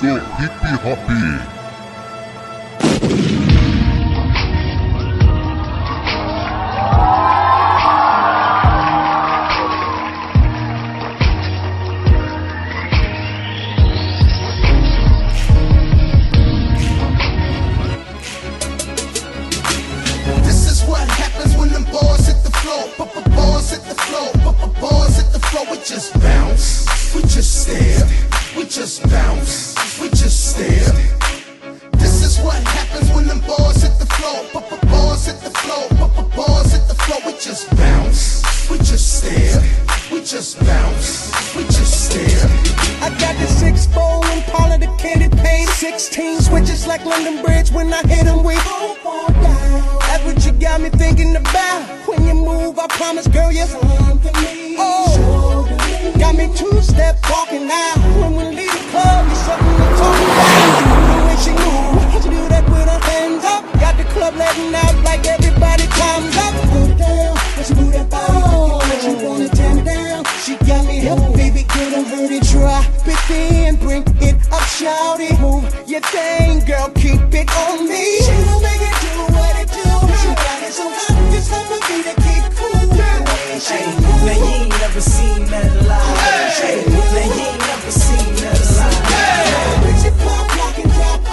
do hip hop. Just bounce, we just stare, we just bounce, we just stare. This is what happens when them balls hit the floor. Balls hit the floor, balls hit the floor. We just bounce, we just stare, we just bounce, we just stare. I got the 6-4 Impala, the candy paint, 16 switches like London Bridge when I hit them with. That's what you got me thinking about. When you move, I promise, girl, you're something me. Oh, got me two-step walking out. When we leave the club, you're something to talk about. The way she move, she do that with her hands up. Got the club letting out like everybody comes up. Put it down, when she move that body, she wanna tear me down. She got me hip, baby, girl, don't hurt it, drop it in, bring it up, shout it. Move your thing, girl, keep it on me. She gon' make it do what it do. She got it so hot, it's time for me to keep cool. Hey, now you ain't never seen that live. Hey, now you ain't never seen that live. Hey, she pop, lock, and drop.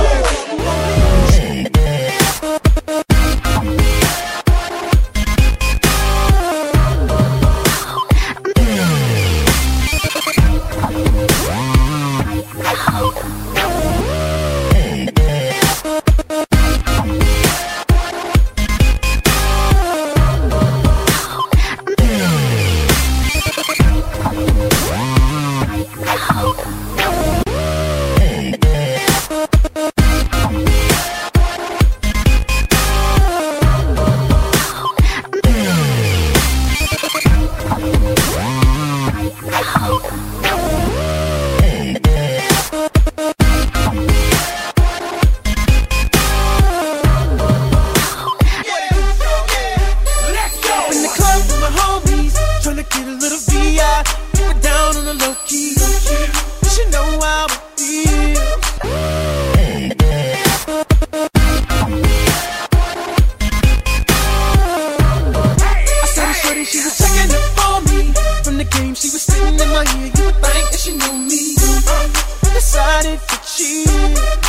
She was sitting in my ear, you would think that she knew me. Decided to cheat.